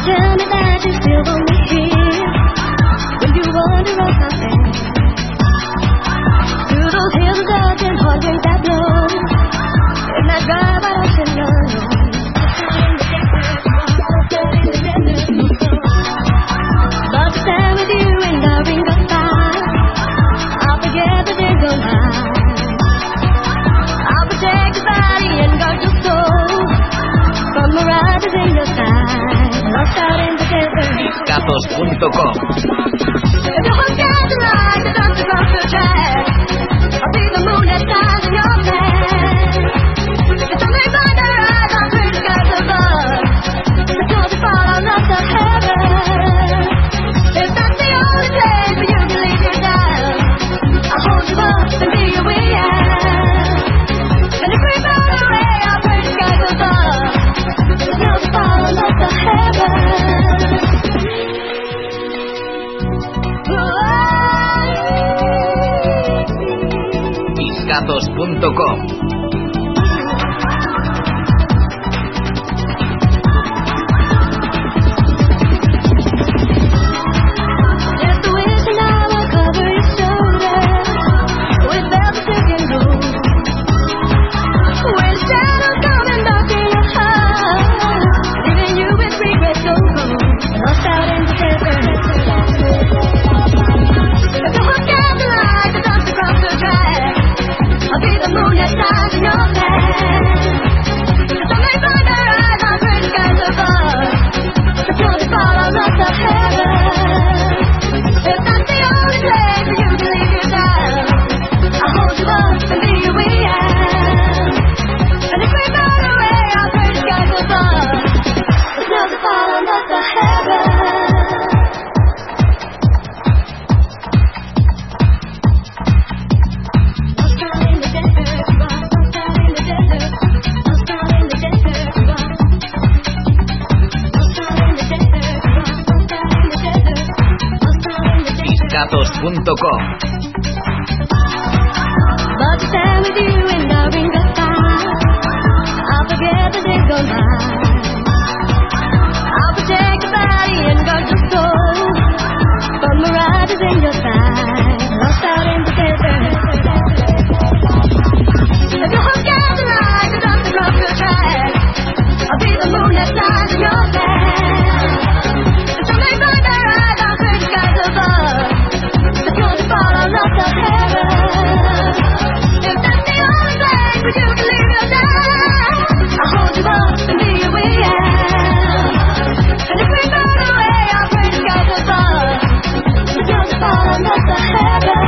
tell me that you still want me here when you wander off my bed. Through those hills of dust and heart drink that blood. In that drive I don't sit alone. But to stand with you in the ring of fire, I'll forget the days of mine. I'll protect your body and guard your soul from mirages in your side. Lost out in the desert. Discatos.com. If you hook out the light, the dust across the track, I'll be the moon that shines in your hand. If somebody find their eyes on through the skies above, the clouds will fall on us to heaven. If that's the only place where you can leave your down, I'll hold you up and be your way out. And if we fall away, I'll pray the skies above, the clouds will fall on us to heaven. Discatos.com. Discatos.com. But to stand with you in the ring of fire, I'll forget the days gone by. I'll protect your body and guard your soul from mirages in your side. Lost out in the desert. If you hook out the light, the dust across your track, I'll be the moon that shines in your land. And somebody find their eyes on through the skies above, the clouds fall on us to heaven. If that's the only place where you can leave your life, I'll hold you up and be your way out. And if we fall away, I'll pray the skies above, the clouds fall on us to heaven.